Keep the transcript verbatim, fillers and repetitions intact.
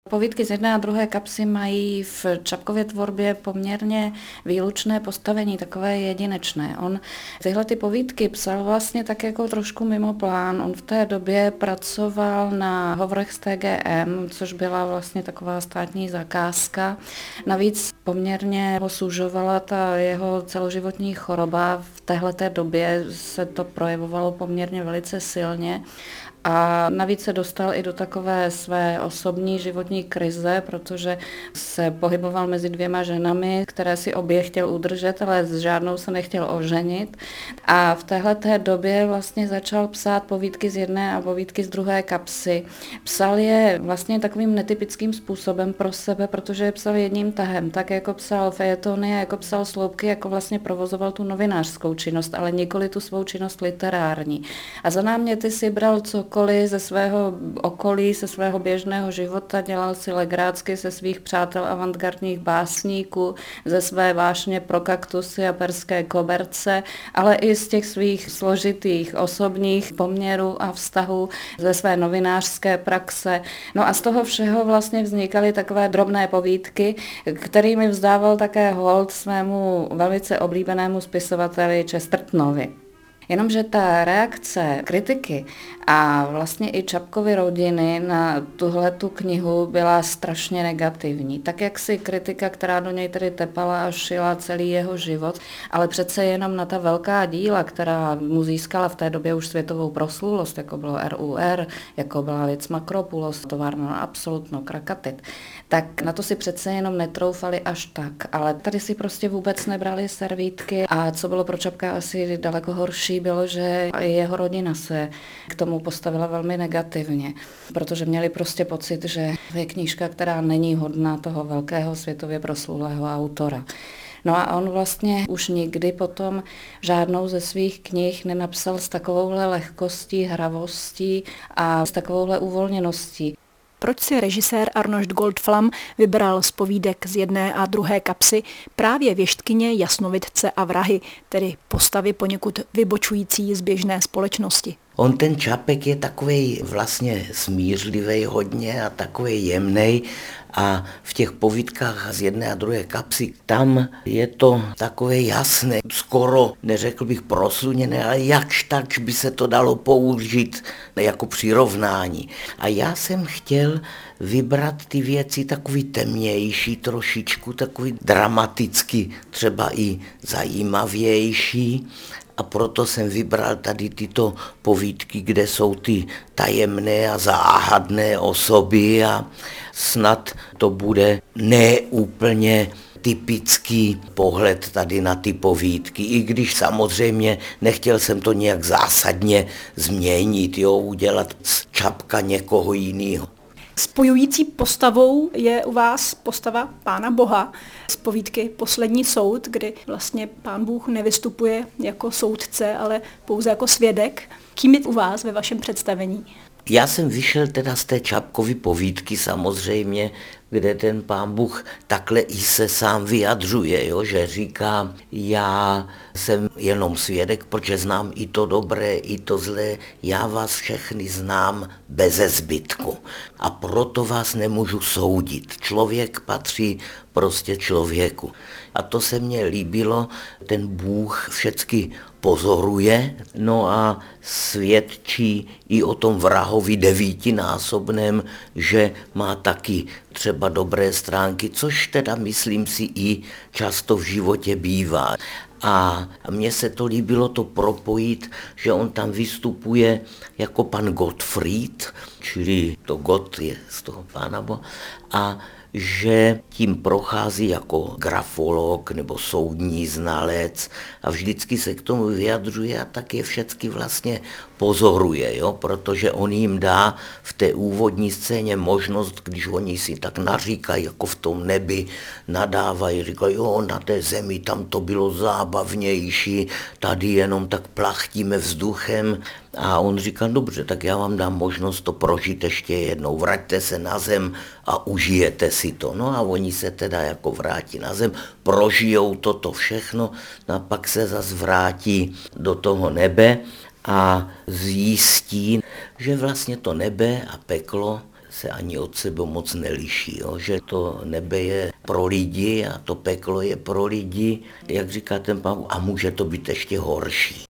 Povídky z jedné a druhé kapsy mají v Čapkově tvorbě poměrně výlučné postavení, takové jedinečné. On tyhle ty povídky psal vlastně tak jako trošku mimo plán. On v té době pracoval na hovorech z T G M, což byla vlastně taková státní zakázka. Navíc poměrně ho sužovala ta jeho celoživotní choroba. V téhleté době se to projevovalo poměrně velice silně. A navíc se dostal i do takové své osobní životní krize, protože se pohyboval mezi dvěma ženami, které si obě chtěl udržet, ale s žádnou se nechtěl oženit. A v téhleté době vlastně začal psát povídky z jedné a povídky z druhé kapsy. Psal je vlastně takovým netypickým způsobem pro sebe, protože je psal jedním tahem, tak jako psal fejetony, jako psal sloupky, jako vlastně provozoval tu novinářskou činnost, ale nikoli tu svou činnost literární. A za náměty si bral co ze svého okolí, ze svého běžného života, dělal si legrácky ze svých přátel avantgardních básníků, ze své vášně pro kaktusy a perské koberce, ale i z těch svých složitých osobních poměrů a vztahů, ze své novinářské praxe. No a z toho všeho vlastně vznikaly takové drobné povídky, kterými vzdával také hold svému velice oblíbenému spisovateli Chestertonovi. Jenomže ta reakce kritiky a vlastně i Čapkovy rodiny na tuhletu knihu byla strašně negativní. Tak jak si kritika, která do něj tedy tepala a šila celý jeho život, ale přece jenom na ta velká díla, která mu získala v té době už světovou proslulost, jako bylo R U R, jako byla věc Makropulos, továrna na Absolutno, Krakatit, tak na to si přece jenom netroufali až tak. Ale tady si prostě vůbec nebrali servítky a co bylo pro Čapka asi daleko horší, bylo, že jeho rodina se k tomu postavila velmi negativně, protože měli prostě pocit, že je knížka, která není hodná toho velkého světově proslulého autora. No a on vlastně už nikdy potom žádnou ze svých knih nenapsal s takovouhle lehkostí, hravostí a s takovouhle uvolněností. Proč si režisér Arnošt Goldflam vybral z povídek z jedné a druhé kapsy právě věštkyně, jasnovidce a vrahy, tedy postavy poněkud vybočující z běžné společnosti? On ten Čapek je takovej vlastně smířlivý hodně a takovej jemnej a v těch povídkách z jedné a druhé kapsy tam je to takové jasné, skoro neřekl bych prosluněné, ale jakž takž by se to dalo použít jako přirovnání. A já jsem chtěl vybrat ty věci takový temnější trošičku, takový dramaticky třeba i zajímavější. A proto jsem vybral tady tyto povídky, kde jsou ty tajemné a záhadné osoby a snad to bude neúplně typický pohled tady na ty povídky, i když samozřejmě nechtěl jsem to nějak zásadně změnit, jo, udělat z Čapka někoho jiného. Spojující postavou je u vás postava Pána Boha z povídky Poslední soud, kdy vlastně Pán Bůh nevystupuje jako soudce, ale pouze jako svědek. Kým je u vás ve vašem představení? Já jsem vyšel teda z té Čapkovy povídky samozřejmě, kde ten Pán Bůh takhle i se sám vyjadřuje, jo, že říká, já jsem jenom svědek, protože znám i to dobré, i to zlé, já vás všechny znám beze zbytku a proto vás nemůžu soudit. Člověk patří prostě člověku. A to se mně líbilo, ten Bůh všecky pozoruje, no a svědčí i o tom vrahovi devítinásobném, že má taky třeba dobré stránky, což teda myslím si i často v životě bývá. A mně se to líbilo to propojit, že on tam vystupuje jako pan Gottfried, čili to Gott je z toho Pána Boha, a že tím prochází jako grafolog nebo soudní znalec a vždycky se k tomu vyjadřuje a tak je všecky vlastně pozoruje, jo? Protože on jim dá v té úvodní scéně možnost, když oni si tak naříkají, jako v tom nebi, nadávají, říkají, jo, na té zemi tam to bylo zábavnější, tady jenom tak plachtíme vzduchem. A on říkal, dobře, tak já vám dám možnost to prožít ještě jednou, vraťte se na zem a užijete si to. No a oni se teda jako vrátí na zem, prožijou toto všechno, no a pak se zas vrátí do toho nebe a zjistí, že vlastně to nebe a peklo se ani od sebe moc neliší, jo? Že to nebe je pro lidi a to peklo je pro lidi, jak říká ten pán, a může to být ještě horší.